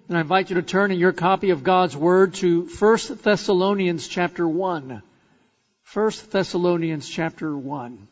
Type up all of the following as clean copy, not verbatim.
And I invite you to turn in your copy of God's Word to 1 Thessalonians chapter 1. 1 Thessalonians chapter 1.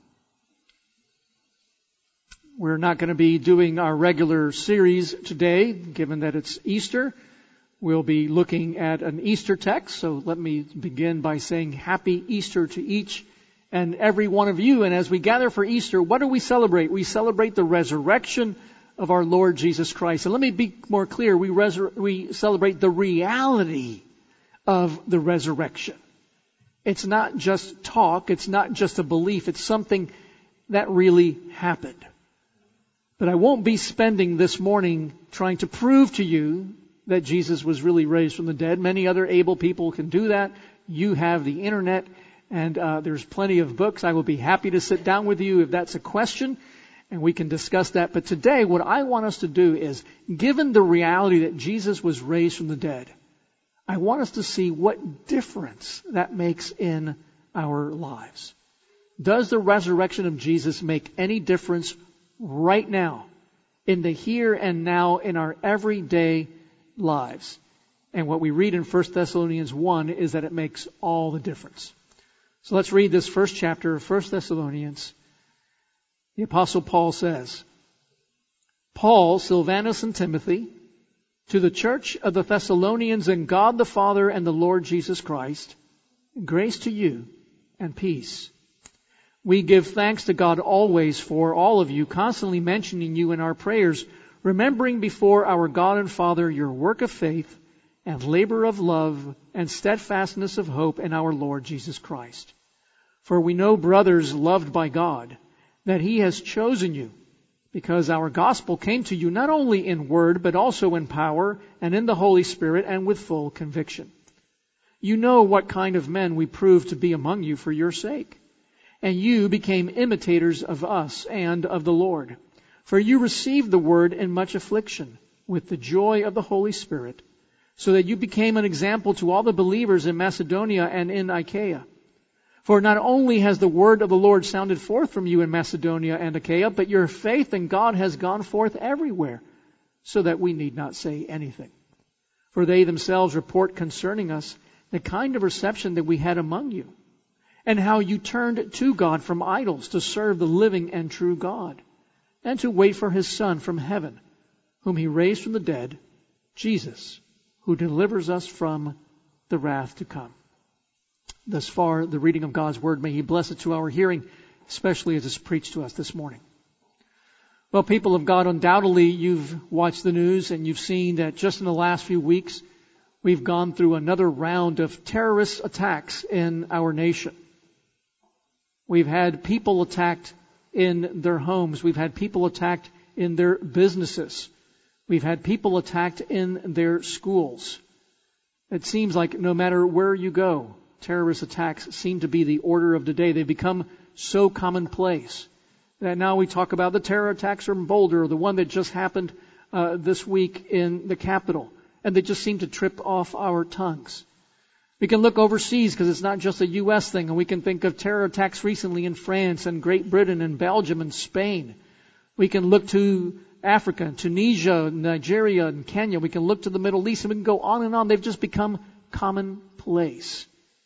We're not going to be doing our regular series today, given that it's Easter. We'll be looking at an Easter text, so let me begin by saying Happy Easter to each and every one of you. And as we gather for Easter, what do we celebrate? We celebrate the resurrection of our Lord Jesus Christ. And let me be more clear, we celebrate the reality of the resurrection. It's not just talk, it's not just a belief, it's something that really happened. But I won't be spending this morning trying to prove to you that Jesus was really raised from the dead. Many other able people can do that. You have the internet, and there's plenty of books. I will be happy to sit down with you if that's a question, and we can discuss that. But today, what I want us to do is, given the reality that Jesus was raised from the dead, I want us to see what difference that makes in our lives. Does the resurrection of Jesus make any difference right now, in the here and now, in our everyday lives? And what we read in 1 Thessalonians 1 is that it makes all the difference. So let's read this first chapter of 1 Thessalonians. The Apostle Paul says, Paul, Silvanus, and Timothy, to the church of the Thessalonians in God the Father and the Lord Jesus Christ, grace to you and peace. We give thanks to God always for all of you, constantly mentioning you in our prayers, remembering before our God and Father your work of faith and labor of love and steadfastness of hope in our Lord Jesus Christ. For we know, brothers loved by God, that He has chosen you, because our gospel came to you not only in word, but also in power and in the Holy Spirit and with full conviction. You know what kind of men we proved to be among you for your sake. And you became imitators of us and of the Lord. For you received the word in much affliction, with the joy of the Holy Spirit, so that you became an example to all the believers in Macedonia and in Achaia. For not only has the word of the Lord sounded forth from you in Macedonia and Achaia, but your faith in God has gone forth everywhere, so that we need not say anything. For they themselves report concerning us the kind of reception that we had among you, and how you turned to God from idols to serve the living and true God, and to wait for His Son from heaven, whom He raised from the dead, Jesus, who delivers us from the wrath to come. Thus far, the reading of God's Word. May He bless it to our hearing, especially as it's preached to us this morning. Well, people of God, undoubtedly you've watched the news and you've seen that just in the last few weeks, we've gone through another round of terrorist attacks in our nation. We've had people attacked in their homes. We've had people attacked in their businesses. We've had people attacked in their schools. It seems like no matter where you go, terrorist attacks seem to be the order of the day. They've become so commonplace that now we talk about the terror attacks from Boulder, or the one that just happened this week in the Capitol, and they just seem to trip off our tongues. We can look overseas because it's not just a U.S. thing, and we can think of terror attacks recently in France and Great Britain and Belgium and Spain. We can look to Africa, Tunisia, Nigeria, and Kenya. We can look to the Middle East, and we can go on and on. They've just become commonplace.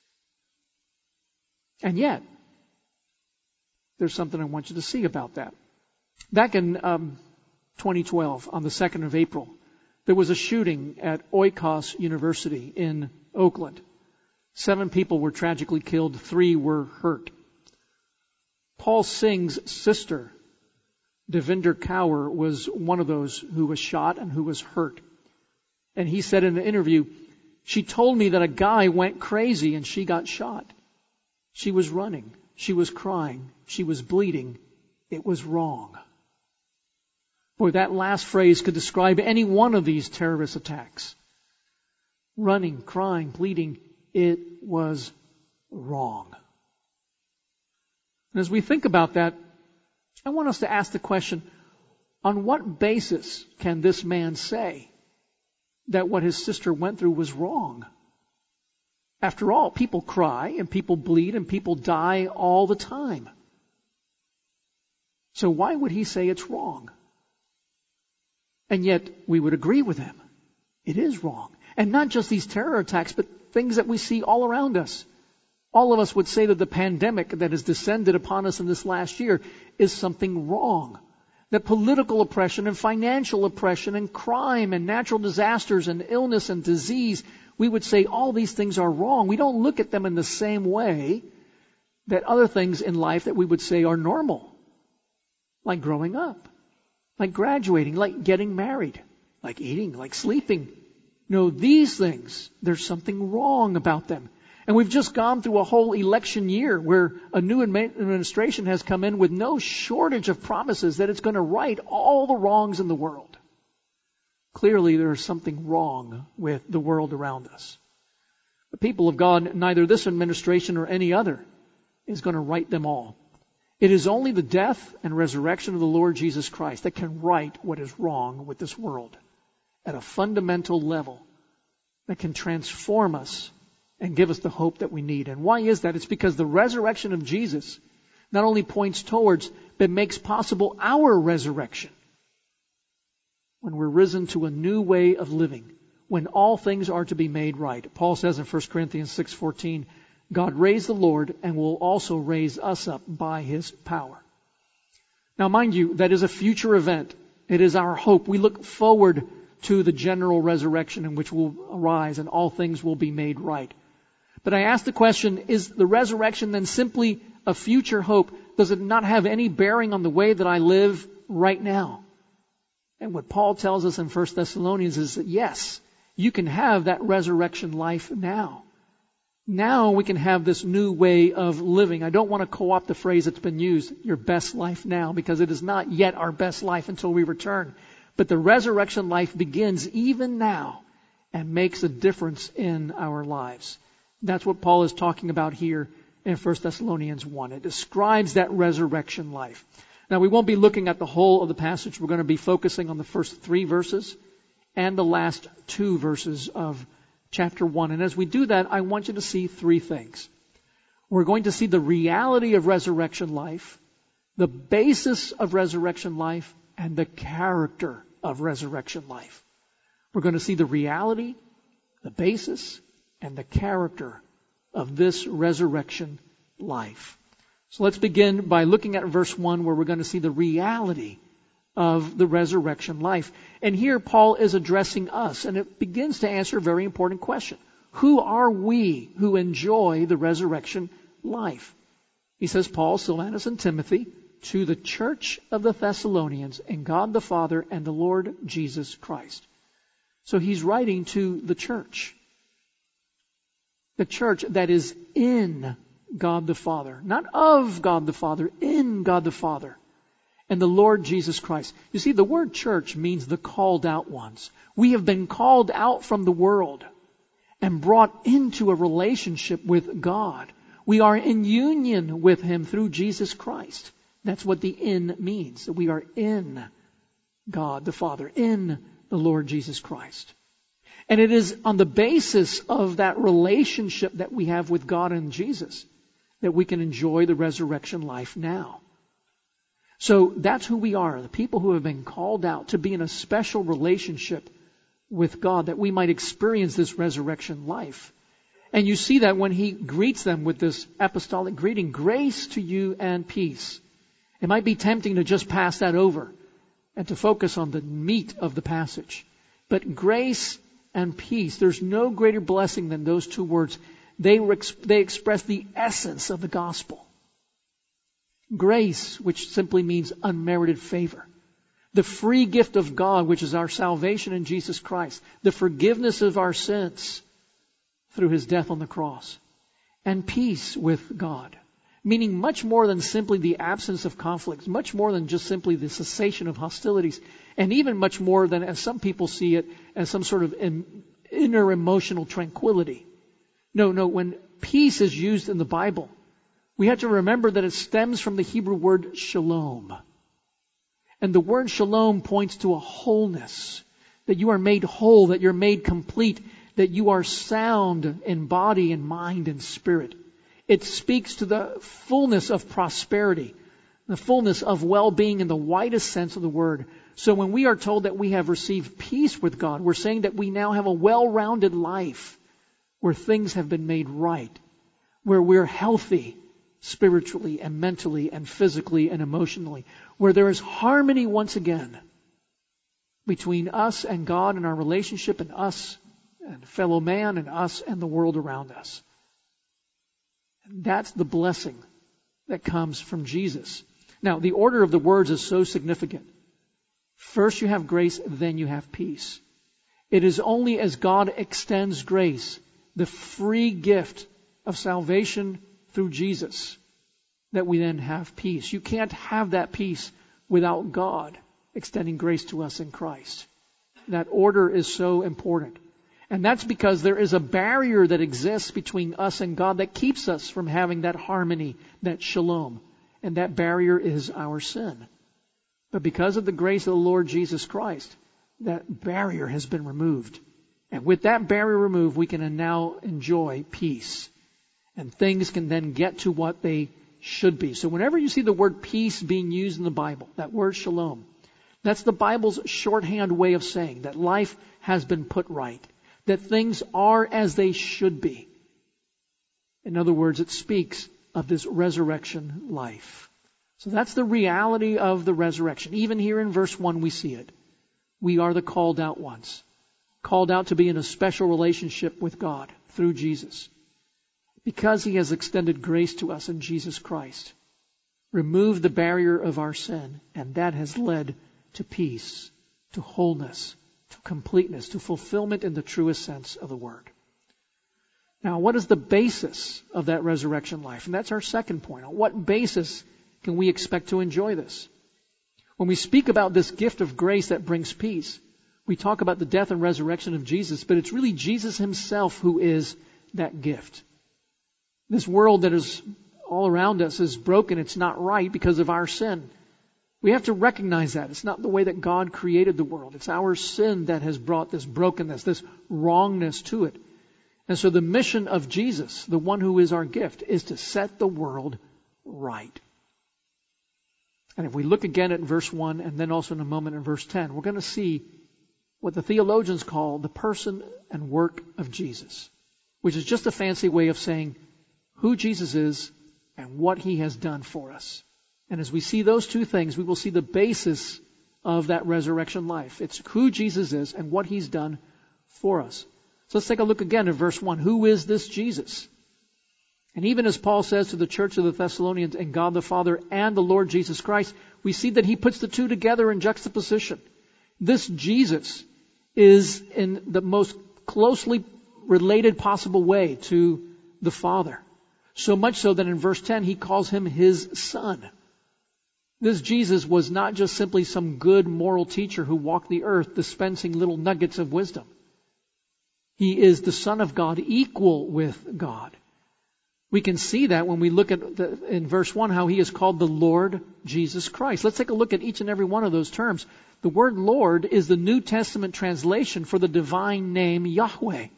And yet, there's something I want you to see about that. Back in 2012, on the 2nd of April, there was a shooting at Oikos University in Oakland. 7 people were tragically killed, 3 were hurt. Paul Singh's sister, Devinder Kaur, was one of those who was shot and who was hurt. And he said in an interview, she told me that a guy went crazy and she got shot. She was running. She was crying. She was bleeding. It was wrong. Boy, that last phrase could describe any one of these terrorist attacks. Running, crying, bleeding. It was wrong. And as we think about that, I want us to ask the question, on what basis can this man say that what his sister went through was wrong? After all, people cry and people bleed and people die all the time. So why would he say it's wrong? And yet we would agree with him. It is wrong. And not just these terror attacks, but things that we see all around us. All of us would say that the pandemic that has descended upon us in this last year is something wrong. That political oppression and financial oppression and crime and natural disasters and illness and disease, we would say all these things are wrong. We don't look at them in the same way that other things in life that we would say are normal. Like growing up, like graduating, like getting married, like eating, like sleeping. No, these things, there's something wrong about them. And we've just gone through a whole election year where a new administration has come in with no shortage of promises that it's going to right all the wrongs in the world. Clearly, there is something wrong with the world around us. The people of God, neither this administration or any other, is going to right them all. It is only the death and resurrection of the Lord Jesus Christ that can right what is wrong with this world at a fundamental level, that can transform us and give us the hope that we need. And why is that? It's because the resurrection of Jesus not only points towards, but makes possible our resurrection. When we're risen to a new way of living, when all things are to be made right. Paul says in 1 Corinthians 6:14, God raised the Lord and will also raise us up by His power. Now mind you, that is a future event. It is our hope. We look forward to the general resurrection in which we'll arise and all things will be made right. But I ask the question, is the resurrection then simply a future hope? Does it not have any bearing on the way that I live right now? And what Paul tells us in 1 Thessalonians is that yes, you can have that resurrection life now. Now we can have this new way of living. I don't want to co-opt the phrase that's been used, your best life now, because it is not yet our best life until we return. But the resurrection life begins even now and makes a difference in our lives. That's what Paul is talking about here in 1 Thessalonians 1. It describes that resurrection life. Now, we won't be looking at the whole of the passage. We're going to be focusing on the first 3 verses and the last 2 verses of chapter 1. And as we do that, I want you to see 3 things. We're going to see the reality of resurrection life, the basis of resurrection life, and the character of resurrection life. We're going to see the reality, the basis, and the character of this resurrection life. So let's begin by looking at verse 1, where we're going to see the reality of the resurrection life. And here Paul is addressing us, and it begins to answer a very important question. Who are we who enjoy the resurrection life? He says, Paul, Silvanus, and Timothy, to the church of the Thessalonians, and God the Father and the Lord Jesus Christ. So he's writing to the church. The church that is in God the Father. Not of God the Father, in God the Father. And the Lord Jesus Christ. You see, the word church means the called out ones. We have been called out from the world and brought into a relationship with God. We are in union with Him through Jesus Christ. That's what the in means. That we are in God the Father, in the Lord Jesus Christ. And it is on the basis of that relationship that we have with God and Jesus that we can enjoy the resurrection life now. So that's who we are, the people who have been called out to be in a special relationship with God, that we might experience this resurrection life. And you see that when he greets them with this apostolic greeting, grace to you and peace. It might be tempting to just pass that over and to focus on the meat of the passage. But grace and peace, there's no greater blessing than those 2 words. They express the essence of the gospel. Grace, which simply means unmerited favor. The free gift of God, which is our salvation in Jesus Christ. The forgiveness of our sins through His death on the cross. And peace with God. Meaning much more than simply the absence of conflicts. Much more than just simply the cessation of hostilities. And even much more than, as some people see it, as some sort of inner emotional tranquility. No, when peace is used in the Bible, we have to remember that it stems from the Hebrew word shalom. And the word shalom points to a wholeness. That you are made whole, that you're made complete, that you are sound in body and mind and spirit. It speaks to the fullness of prosperity, the fullness of well-being in the widest sense of the word, So when we are told that we have received peace with God, we're saying that we now have a well-rounded life where things have been made right, where we're healthy spiritually and mentally and physically and emotionally, where there is harmony once again between us and God and our relationship, and us and fellow man, and us and the world around us. And that's the blessing that comes from Jesus. Now, the order of the words is so significant. First you have grace, then you have peace. It is only as God extends grace, the free gift of salvation through Jesus, that we then have peace. You can't have that peace without God extending grace to us in Christ. That order is so important. And that's because there is a barrier that exists between us and God that keeps us from having that harmony, that shalom. And that barrier is our sin. But because of the grace of the Lord Jesus Christ, that barrier has been removed. And with that barrier removed, we can now enjoy peace. And things can then get to what they should be. So whenever you see the word peace being used in the Bible, that word shalom, that's the Bible's shorthand way of saying that life has been put right, that things are as they should be. In other words, it speaks of this resurrection life. So that's the reality of the resurrection. Even here in verse 1 we see it. We are the called out ones, called out to be in a special relationship with God through Jesus, because He has extended grace to us in Jesus Christ, removed the barrier of our sin, and that has led to peace, to wholeness, to completeness, to fulfillment in the truest sense of the word. Now, what is the basis of that resurrection life? And that's our second point. On what basis can we expect to enjoy this? When we speak about this gift of grace that brings peace, we talk about the death and resurrection of Jesus, but it's really Jesus Himself who is that gift. This world that is all around us is broken. It's not right because of our sin. We have to recognize that. It's not the way that God created the world. It's our sin that has brought this brokenness, this wrongness to it. And so the mission of Jesus, the one who is our gift, is to set the world right. And if we look again at verse 1 and then also in a moment in verse 10, we're going to see what the theologians call the person and work of Jesus, which is just a fancy way of saying who Jesus is and what He has done for us. And as we see those two things, we will see the basis of that resurrection life. It's who Jesus is and what He's done for us. So let's take a look again at verse 1. Who is this Jesus? And even as Paul says to the church of the Thessalonians, and God the Father and the Lord Jesus Christ, we see that he puts the two together in juxtaposition. This Jesus is in the most closely related possible way to the Father. So much so that in verse 10 he calls him his son. This Jesus was not just simply some good moral teacher who walked the earth dispensing little nuggets of wisdom. He is the Son of God, equal with God. We can see that when we look at in verse 1 how He is called the Lord Jesus Christ. Let's take a look at each and every one of those terms. The word Lord is the New Testament translation for the divine name Yahweh.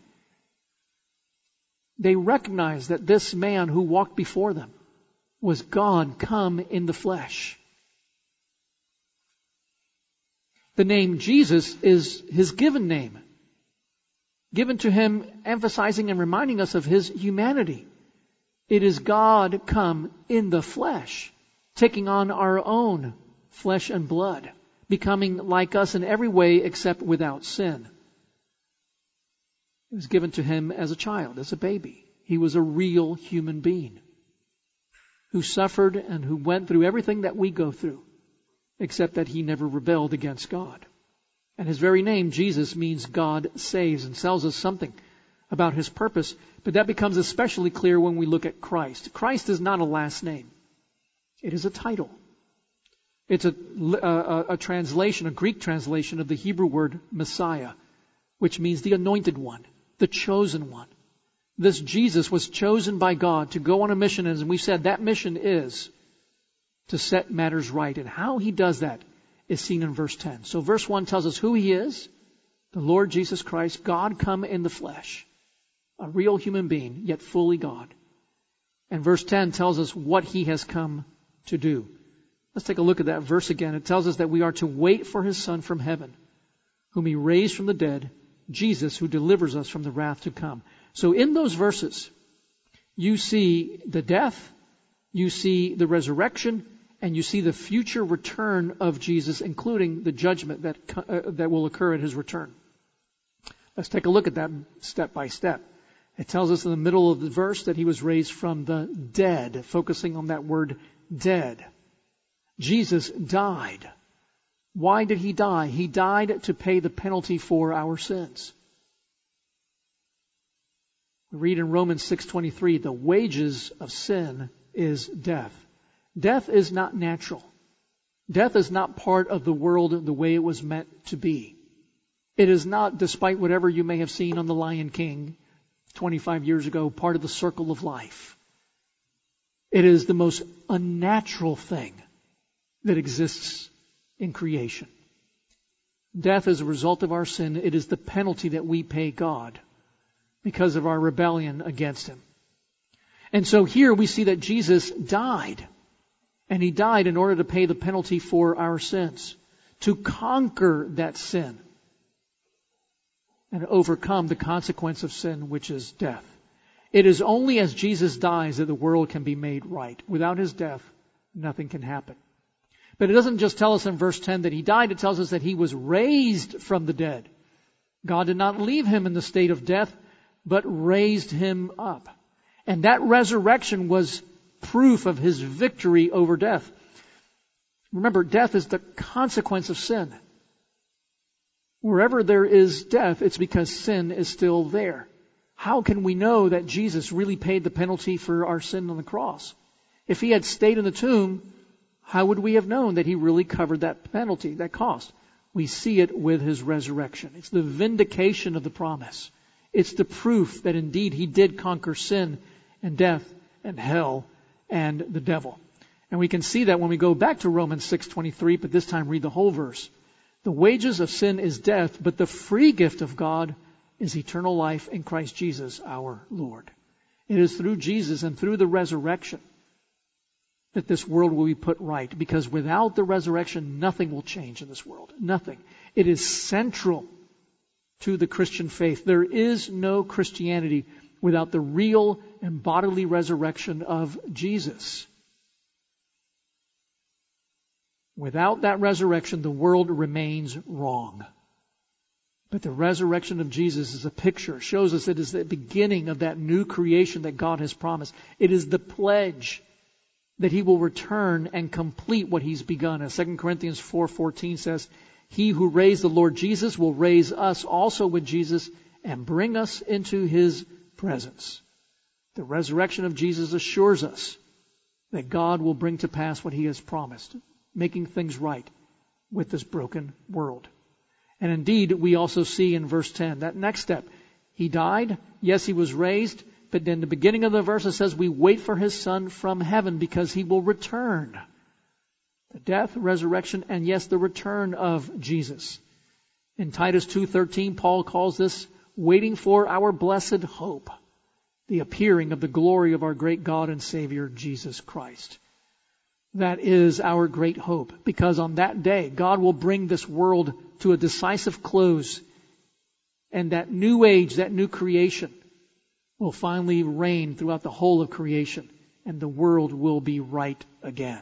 They recognized that this man who walked before them was God come in the flesh. The name Jesus is His given name, given to Him emphasizing and reminding us of His humanity. It is God come in the flesh, taking on our own flesh and blood, becoming like us in every way except without sin. It was given to Him as a child, as a baby. He was a real human being who suffered and who went through everything that we go through, except that He never rebelled against God. And His very name, Jesus, means God saves, and tells us something about His purpose. But that becomes especially clear when we look at Christ. Christ is not a last name. It is a title. It's a translation, a Greek translation of the Hebrew word Messiah, which means the anointed one, the chosen one. This Jesus was chosen by God to go on a mission, and as we said, that mission is to set matters right. And how He does that is seen in verse 10. So verse 1 tells us who He is, the Lord Jesus Christ, God come in the flesh, a real human being, yet fully God. And verse 10 tells us what He has come to do. Let's take a look at that verse again. It tells us that we are to wait for his Son from heaven, whom he raised from the dead, Jesus, who delivers us from the wrath to come. So in those verses, you see the death, you see the resurrection, and you see the future return of Jesus, including the judgment that will occur at his return. Let's take a look at that step by step. It tells us in the middle of the verse that he was raised from the dead, focusing on that word dead. Jesus died. Why did he die? He died to pay the penalty for our sins. We read in Romans 6:23, the wages of sin is death. Death is not natural. Death is not part of the world the way it was meant to be. It is not, despite whatever you may have seen on The Lion King 25 years ago, part of the circle of life. It is the most unnatural thing that exists in creation. Death is a result of our sin. It is the penalty that we pay God because of our rebellion against him. And so here we see that Jesus died. And he died in order to pay the penalty for our sins, to conquer that sin and overcome the consequence of sin, which is death. It is only as Jesus dies that the world can be made right. Without his death, nothing can happen. But it doesn't just tell us in verse 10 that he died. It tells us that he was raised from the dead. God did not leave him in the state of death, but raised him up. And that resurrection was proof of his victory over death. Remember, death is the consequence of sin. Wherever there is death, it's because sin is still there. How can we know that Jesus really paid the penalty for our sin on the cross? If he had stayed in the tomb, how would we have known that he really covered that penalty, that cost? We see it with his resurrection. It's the vindication of the promise. It's the proof that indeed he did conquer sin and death and hell and the devil. And we can see that when we go back to Romans 6:23, but this time read the whole verse. The wages of sin is death, but the free gift of God is eternal life in Christ Jesus our Lord. It is through Jesus and through the resurrection that this world will be put right, because without the resurrection, nothing will change in this world. Nothing. It is central to the Christian faith. There is no Christianity without the real and bodily resurrection of Jesus. Without that resurrection, the world remains wrong. But the resurrection of Jesus is a picture, shows us it is the beginning of that new creation that God has promised. It is the pledge that he will return and complete what he's begun. As 2 Corinthians 4:14 says, he who raised the Lord Jesus will raise us also with Jesus and bring us into his presence. The resurrection of Jesus assures us that God will bring to pass what he has promised, making things right with this broken world. And indeed, we also see in verse 10, that next step. He died. Yes, he was raised. But in the beginning of the verse, it says we wait for his Son from heaven because he will return. The death, resurrection, and yes, the return of Jesus. In Titus 2:13, Paul calls this waiting for our blessed hope, the appearing of the glory of our great God and Savior, Jesus Christ. That is our great hope, because on that day, God will bring this world to a decisive close, and that new age, that new creation, will finally reign throughout the whole of creation, and the world will be right again.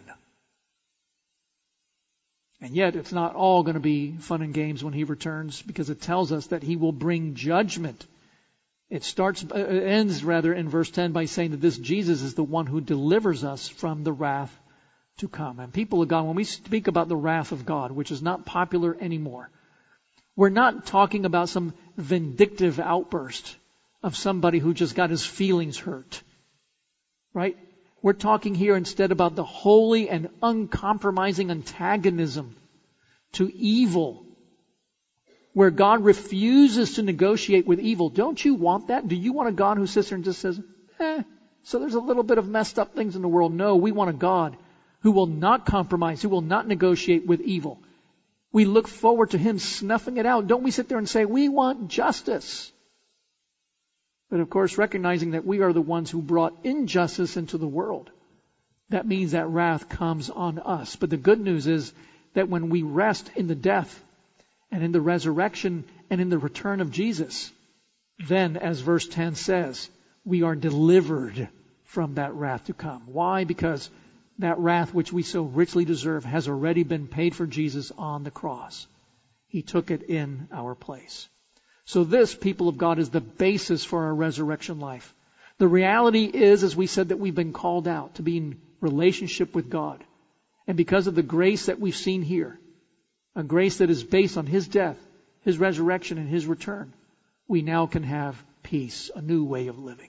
And yet, it's not all going to be fun and games when he returns, because it tells us that he will bring judgment. It ends in verse 10 by saying that this Jesus is the one who delivers us from the wrath to come. And people of God, when we speak about the wrath of God, which is not popular anymore, we're not talking about some vindictive outburst of somebody who just got his feelings hurt. Right? We're talking here instead about the holy and uncompromising antagonism to evil, where God refuses to negotiate with evil. Don't you want that? Do you want a God who sits there and just says, so there's a little bit of messed up things in the world? No, we want a God who will not compromise, who will not negotiate with evil. We look forward to him snuffing it out. Don't we sit there and say, we want justice? But of course, recognizing that we are the ones who brought injustice into the world. that means that wrath comes on us. But the good news is that when we rest in the death and in the resurrection and in the return of Jesus, then, as verse 10 says, we are delivered from that wrath to come. Why? Because that wrath which we so richly deserve has already been paid for Jesus on the cross. He took it in our place. So this, people of God, is the basis for our resurrection life. The reality is, as we said, that we've been called out to be in relationship with God. And because of the grace that we've seen here, a grace that is based on His death, His resurrection, and His return, we now can have peace, a new way of living.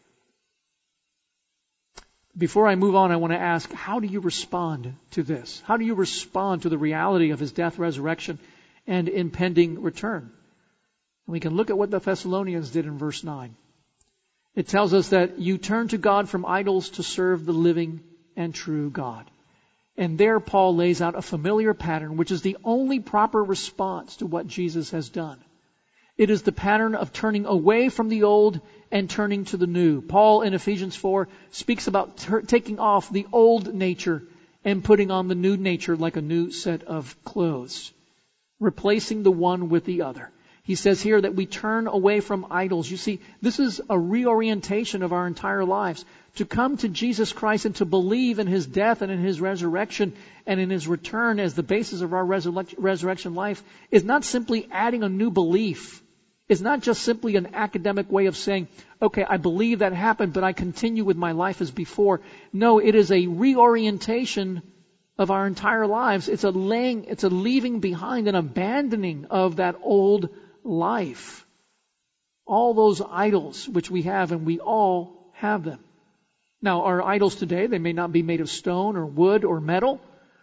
Before I move on, I want to ask, how do you respond to this? How do you respond to the reality of His death, resurrection, and impending return? And we can look at what the Thessalonians did in verse 9. It tells us that you turn to God from idols to serve the living and true God. And there Paul lays out a familiar pattern, which is the only proper response to what Jesus has done. It is the pattern of turning away from the old and turning to the new. Paul in Ephesians 4 speaks about taking off the old nature and putting on the new nature like a new set of clothes, replacing the one with the other. He says here that we turn away from idols. You see, this is a reorientation of our entire lives. To come to Jesus Christ and to believe in His death and in His resurrection and in His return as the basis of our resurrection life is not simply adding a new belief. It's not just simply an academic way of saying, okay, I believe that happened, but I continue with my life as before. No, it is a reorientation of our entire lives. It's a leaving behind, an abandoning of that old life. All those idols which we have, and we all have them. Now, our idols today, they may not be made of stone or wood or metal,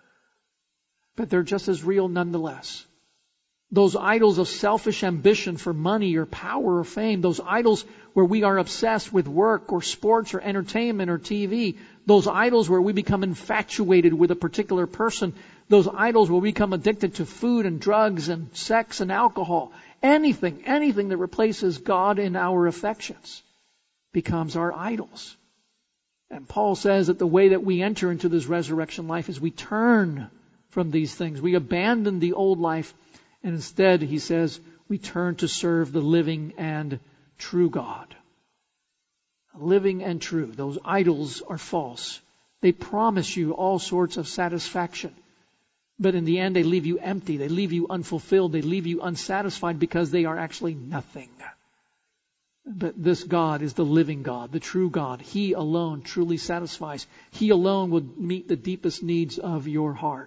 but they're just as real nonetheless. Those idols of selfish ambition for money or power or fame, those idols where we are obsessed with work or sports or entertainment or TV, those idols where we become infatuated with a particular person, those idols where we become addicted to food and drugs and sex and alcohol, anything that replaces God in our affections becomes our idols. And Paul says that the way that we enter into this resurrection life is we turn from these things. We abandon the old life, and instead, he says, we turn to serve the living and true God. Living and true. Those idols are false. They promise you all sorts of satisfaction. But in the end, they leave you empty. They leave you unfulfilled. They leave you unsatisfied because they are actually nothing. But this God is the living God, the true God. He alone truly satisfies. He alone will meet the deepest needs of your heart.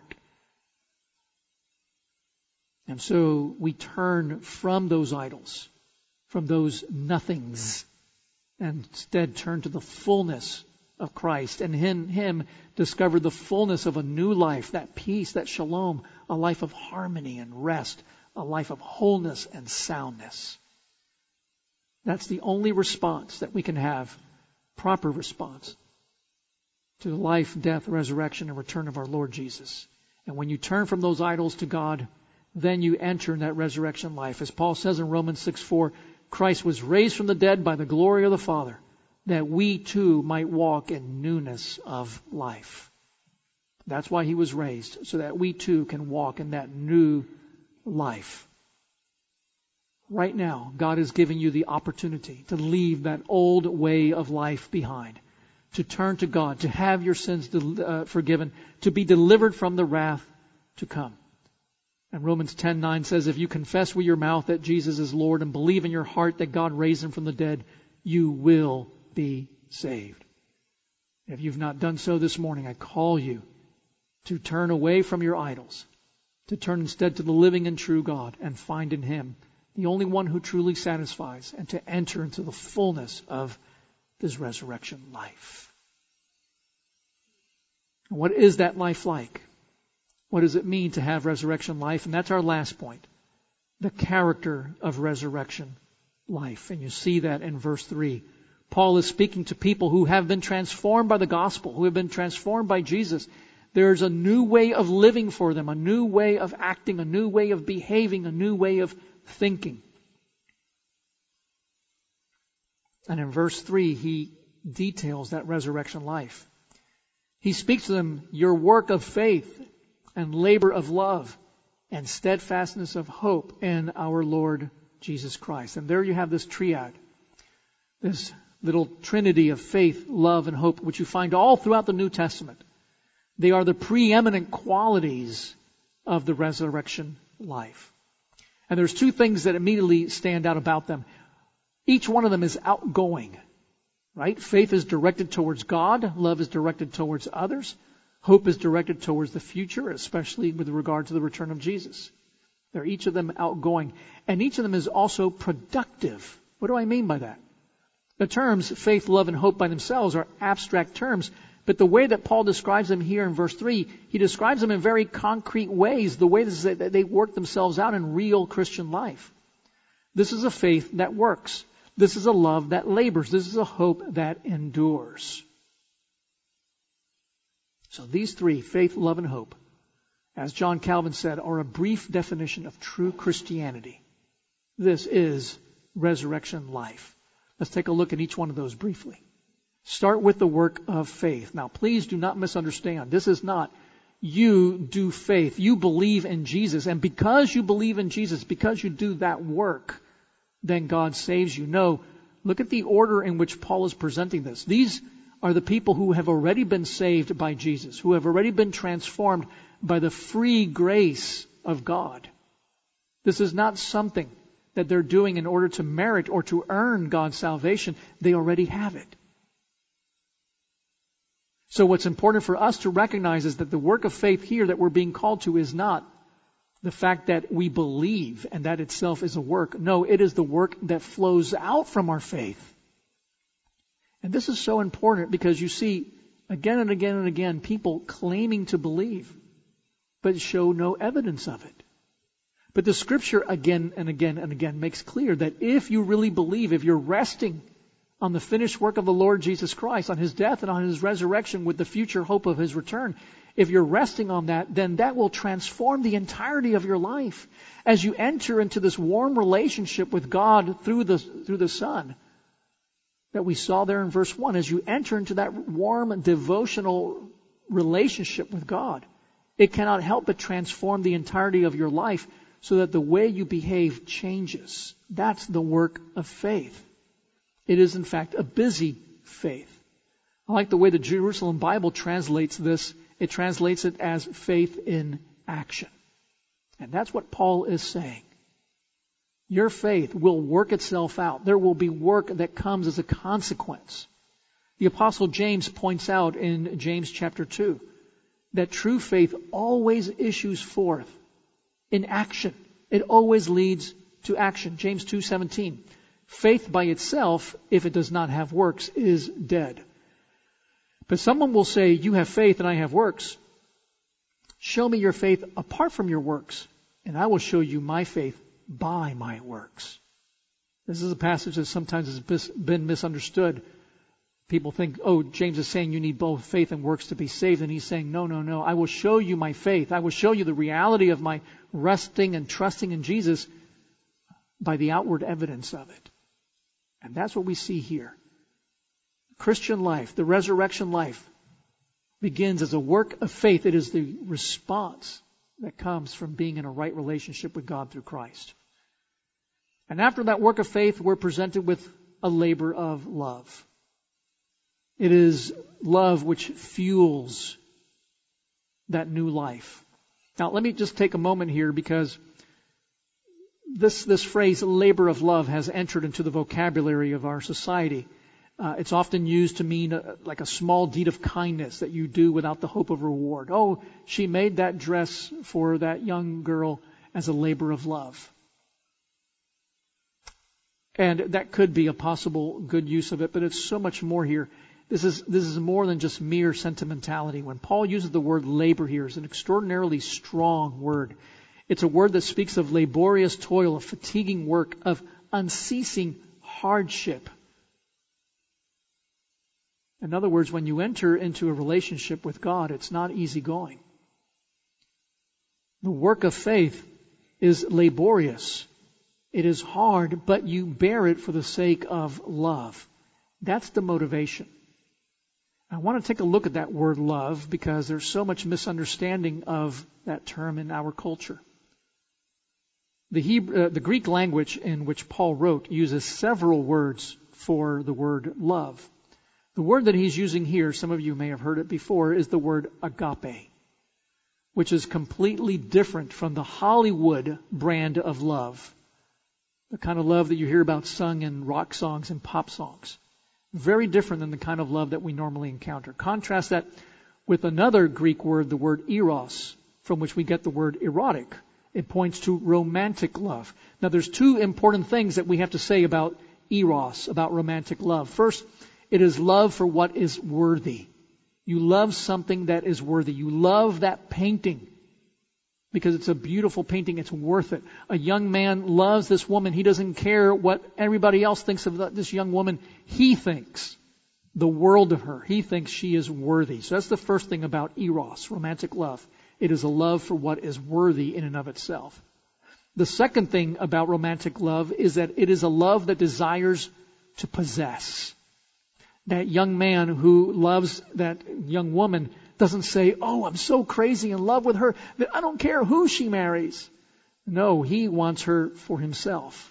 And so we turn from those idols, from those nothings, and instead turn to the fullness of Christ, and in Him discover the fullness of a new life, that peace, that shalom, a life of harmony and rest, a life of wholeness and soundness. That's the only response that we can have, proper response to the life, death, resurrection, and return of our Lord Jesus. And when you turn from those idols to God, then you enter in that resurrection life. As Paul says in Romans 6:4, Christ was raised from the dead by the glory of the Father, that we too might walk in newness of life. That's why He was raised, so that we too can walk in that new life. Right now, God is giving you the opportunity to leave that old way of life behind, to turn to God, to have your sins forgiven, to be delivered from the wrath to come. And Romans 10:9 says, if you confess with your mouth that Jesus is Lord and believe in your heart that God raised Him from the dead, you will be saved. If you've not done so this morning, I call you to turn away from your idols, to turn instead to the living and true God and find in Him the only one who truly satisfies, and to enter into the fullness of this resurrection life. What is that life like? What does it mean to have resurrection life? And that's our last point. The character of resurrection life. And you see that in verse 3. Paul is speaking to people who have been transformed by the gospel, who have been transformed by Jesus. There's a new way of living for them, a new way of acting, a new way of behaving, a new way of thinking. And in verse 3, he details that resurrection life. He speaks to them, your work of faith and labor of love and steadfastness of hope in our Lord Jesus Christ. And there you have this triad, this little trinity of faith, love, and hope, which you find all throughout the New Testament. They are the preeminent qualities of the resurrection life. And there's two things that immediately stand out about them. Each one of them is outgoing, right? Faith is directed towards God. Love is directed towards others. Hope is directed towards the future, especially with regard to the return of Jesus. They're each of them outgoing. And each of them is also productive. What do I mean by that? The terms faith, love, and hope by themselves are abstract terms, but the way that Paul describes them here in verse 3, he describes them in very concrete ways, the way that they work themselves out in real Christian life. This is a faith that works. This is a love that labors. This is a hope that endures. So these three, faith, love, and hope, as John Calvin said, are a brief definition of true Christianity. This is resurrection life. Let's take a look at each one of those briefly. Start with the work of faith. Now, please do not misunderstand. This is not you do faith. You believe in Jesus. And because you believe in Jesus, because you do that work, then God saves you. No, look at the order in which Paul is presenting this. These are the people who have already been saved by Jesus, who have already been transformed by the free grace of God. This is not something that they're doing in order to merit or to earn God's salvation. They already have it. So what's important for us to recognize is that the work of faith here that we're being called to is not the fact that we believe and that itself is a work. No, it is the work that flows out from our faith. And this is so important because you see again and again and again people claiming to believe but show no evidence of it. But the Scripture again and again and again makes clear that if you really believe, if you're resting on the finished work of the Lord Jesus Christ, on His death and on His resurrection with the future hope of His return, if you're resting on that, then that will transform the entirety of your life. As you enter into this warm relationship with God through the Son that we saw there in verse 1, as you enter into that warm devotional relationship with God, it cannot help but transform the entirety of your life so that the way you behave changes. That's the work of faith. It is, in fact, a busy faith. I like the way the Jerusalem Bible translates this. It translates it as faith in action. And that's what Paul is saying. Your faith will work itself out. There will be work that comes as a consequence. The Apostle James points out in James chapter 2 that true faith always issues forth in action. It always leads to action. James 2:17. Faith by itself, if it does not have works, is dead. But someone will say, you have faith and I have works. Show me your faith apart from your works, and I will show you my faith by my works. This is a passage that sometimes has been misunderstood. People think, oh, James is saying you need both faith and works to be saved. And he's saying, no. I will show you my faith. I will show you the reality of my resting and trusting in Jesus by the outward evidence of it. And that's what we see here. Christian life, the resurrection life, begins as a work of faith. It is the response that comes from being in a right relationship with God through Christ. And after that work of faith, we're presented with a labor of love. It is love which fuels that new life. Now, let me just take a moment here because this phrase, labor of love, has entered into the vocabulary of our society. It's often used to mean like a small deed of kindness that you do without the hope of reward. Oh, she made that dress for that young girl as a labor of love. And that could be a possible good use of it, but it's so much more here. This is more than just mere sentimentality. When Paul uses the word labor here, it's an extraordinarily strong word. It's a word that speaks of laborious toil, of fatiguing work, of unceasing hardship. In other words, when you enter into a relationship with God, it's not easy going. The work of faith is laborious. It is hard, but you bear it for the sake of love. That's the motivation. I want to take a look at that word love because there's so much misunderstanding of that term in our culture. The Greek language in which Paul wrote uses several words for the word love. The word that he's using here, some of you may have heard it before, is the word agape, which is completely different from the Hollywood brand of love, the kind of love that you hear about sung in rock songs and pop songs. Very different than the kind of love that we normally encounter. Contrast that with another Greek word, the word eros, from which we get the word erotic. It points to romantic love. Now, there's two important things that we have to say about eros, about romantic love. First, it is love for what is worthy. You love something that is worthy. You love that painting because it's a beautiful painting. It's worth it. A young man loves this woman. He doesn't care what everybody else thinks of this young woman. He thinks the world of her. He thinks she is worthy. So that's the first thing about eros, romantic love. It is a love for what is worthy in and of itself. The second thing about romantic love is that it is a love that desires to possess. That young man who loves that young woman doesn't say, "Oh, I'm so crazy in love with her that I don't care who she marries." No, he wants her for himself.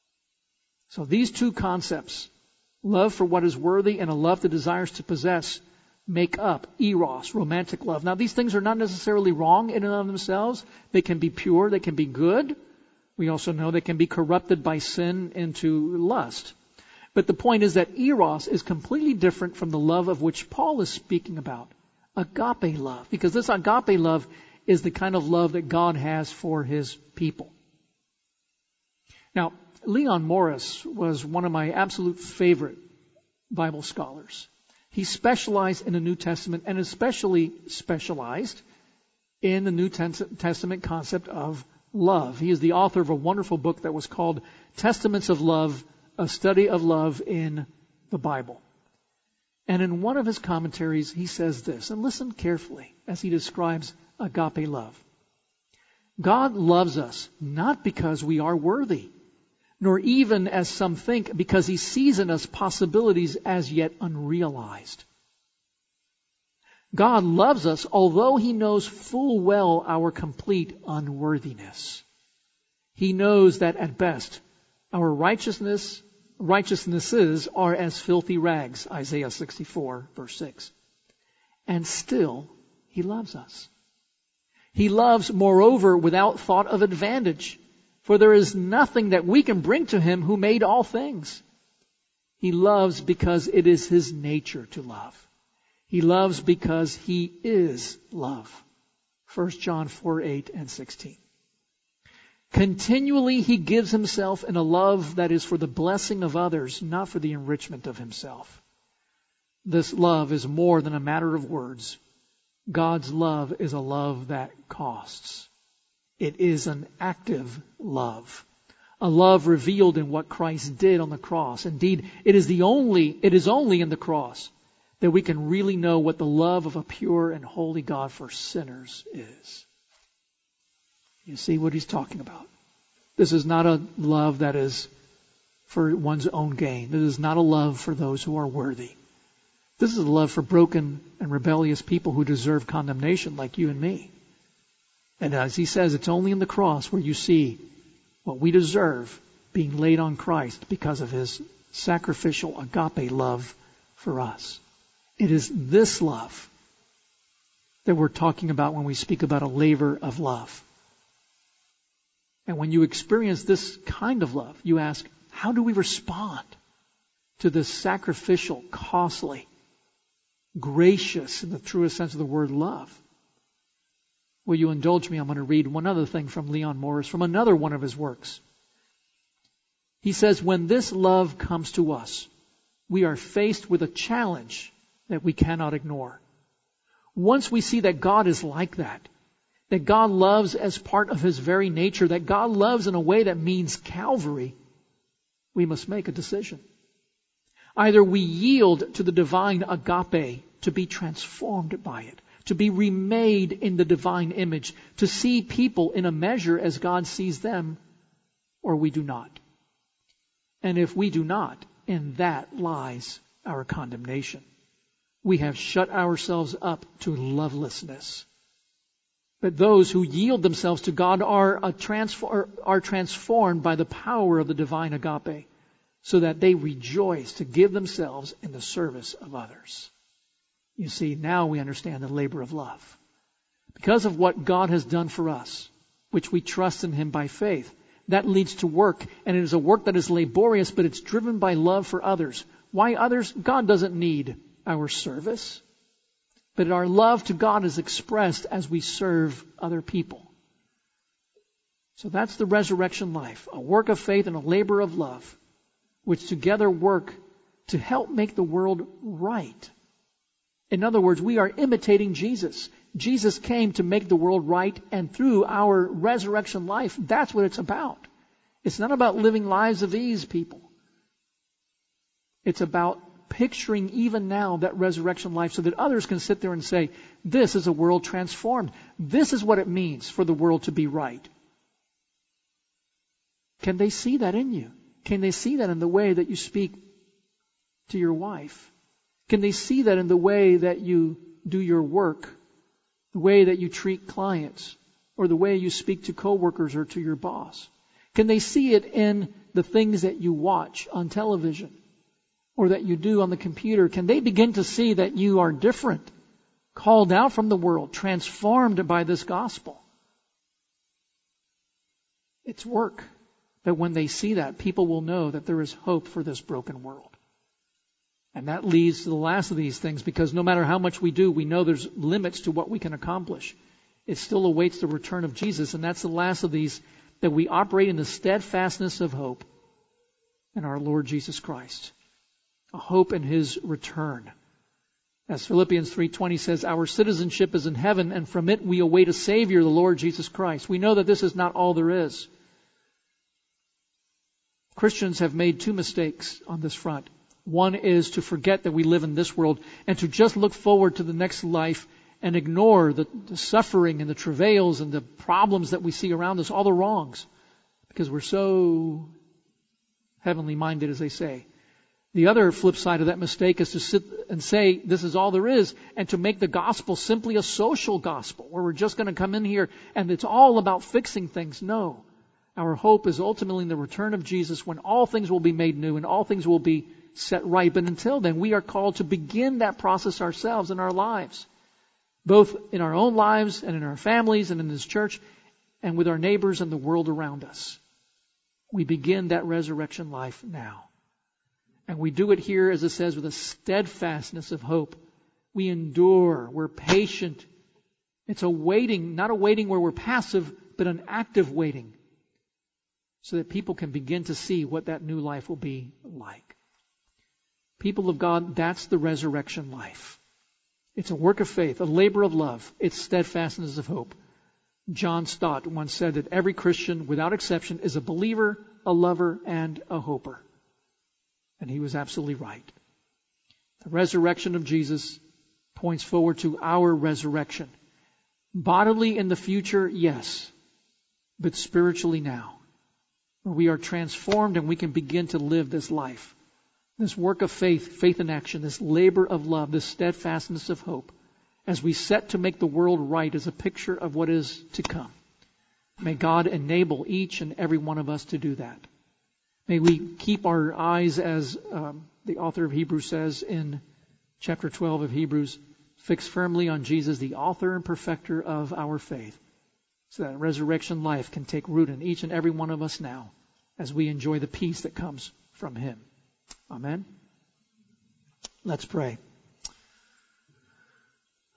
So these two concepts, love for what is worthy and a love that desires to possess, make up eros, romantic love. Now, these things are not necessarily wrong in and of themselves. They can be pure. They can be good. We also know they can be corrupted by sin into lust. But the point is that eros is completely different from the love of which Paul is speaking about, agape love, because this agape love is the kind of love that God has for His people. Now, Leon Morris was one of my absolute favorite Bible scholars. He specialized in the New Testament and especially specialized in the New Testament concept of love. He is the author of a wonderful book that was called Testaments of Love, a study of love in the Bible. And in one of his commentaries, he says this, and listen carefully as he describes agape love. God loves us not because we are worthy, nor even, as some think, because He sees in us possibilities as yet unrealized. God loves us although He knows full well our complete unworthiness. He knows that at best our righteousnesses are as filthy rags, Isaiah 64, verse 6. And still, He loves us. He loves, moreover, without thought of advantage. For there is nothing that we can bring to Him who made all things. He loves because it is His nature to love. He loves because He is love. 1 John 4, 8 and 16. Continually He gives Himself in a love that is for the blessing of others, not for the enrichment of Himself. This love is more than a matter of words. God's love is a love that costs. It is an active love. A love revealed in what Christ did on the cross. Indeed, it is only in the cross that we can really know what the love of a pure and holy God for sinners is. You see what he's talking about. This is not a love that is for one's own gain. This is not a love for those who are worthy. This is a love for broken and rebellious people who deserve condemnation like you and me. And as he says, it's only in the cross where you see what we deserve being laid on Christ because of His sacrificial agape love for us. It is this love that we're talking about when we speak about a labor of love. And when you experience this kind of love, you ask, how do we respond to this sacrificial, costly, gracious, in the truest sense of the word, love? Will you indulge me? I'm going to read one other thing from Leon Morris, from another one of his works. He says, when this love comes to us, we are faced with a challenge that we cannot ignore. Once we see that God is like that God loves as part of His very nature, that God loves in a way that means Calvary, we must make a decision. Either we yield to the divine agape to be transformed by it, to be remade in the divine image, to see people in a measure as God sees them, or we do not. And if we do not, in that lies our condemnation. we have shut ourselves up to lovelessness. But those who yield themselves to God are transformed by the power of the divine agape, so that they rejoice to give themselves in the service of others. You see, now we understand the labor of love. Because of what God has done for us, which we trust in Him by faith, that leads to work, and it is a work that is laborious, but it's driven by love for others. Why others? God doesn't need our service, but our love to God is expressed as we serve other people. So that's the resurrection life, a work of faith and a labor of love, which together work to help make the world right. In other words, we are imitating Jesus. Jesus came to make the world right, and through our resurrection life, that's what it's about. It's not about living lives of ease, people. It's about picturing even now that resurrection life so that others can sit there and say, this is a world transformed. This is what it means for the world to be right. Can they see that in you? Can they see that in the way that you speak to your wife? Can they see that in the way that you do your work, the way that you treat clients, or the way you speak to coworkers or to your boss? Can they see it in the things that you watch on television or that you do on the computer? Can they begin to see that you are different, called out from the world, transformed by this gospel? It's work. But when they see that, people will know that there is hope for this broken world. And that leads to the last of these things, because no matter how much we do, we know there's limits to what we can accomplish. It still awaits the return of Jesus, and that's the last of these, that we operate in the steadfastness of hope in our Lord Jesus Christ. A hope in His return. As Philippians 3:20 says, our citizenship is in heaven, and from it we await a Savior, the Lord Jesus Christ. We know that this is not all there is. Christians have made two mistakes on this front. One is to forget that we live in this world and to just look forward to the next life and ignore the suffering and the travails and the problems that we see around us, all the wrongs, because we're so heavenly minded, as they say. The other flip side of that mistake is to sit and say this is all there is, and to make the gospel simply a social gospel where we're just going to come in here and it's all about fixing things. No. Our hope is ultimately in the return of Jesus, when all things will be made new and all things will be set right. But until then, we are called to begin that process ourselves in our lives, both in our own lives and in our families and in this church and with our neighbors and the world around us. We begin that resurrection life now. And we do it here, as it says, with a steadfastness of hope. We endure. We're patient. It's a waiting, not a waiting where we're passive, but an active waiting, so that people can begin to see what that new life will be like. People of God, that's the resurrection life. It's a work of faith, a labor of love. It's steadfastness of hope. John Stott once said that every Christian, without exception, is a believer, a lover, and a hoper. And he was absolutely right. The resurrection of Jesus points forward to our resurrection. Bodily in the future, yes, but spiritually now. We are transformed and we can begin to live this life. This work of faith, faith in action, this labor of love, this steadfastness of hope, as we set to make the world right, is a picture of what is to come. May God enable each and every one of us to do that. May we keep our eyes, as the author of Hebrews says in chapter 12 of Hebrews, fixed firmly on Jesus, the author and perfecter of our faith, so that resurrection life can take root in each and every one of us now as we enjoy the peace that comes from Him. Amen. Let's pray.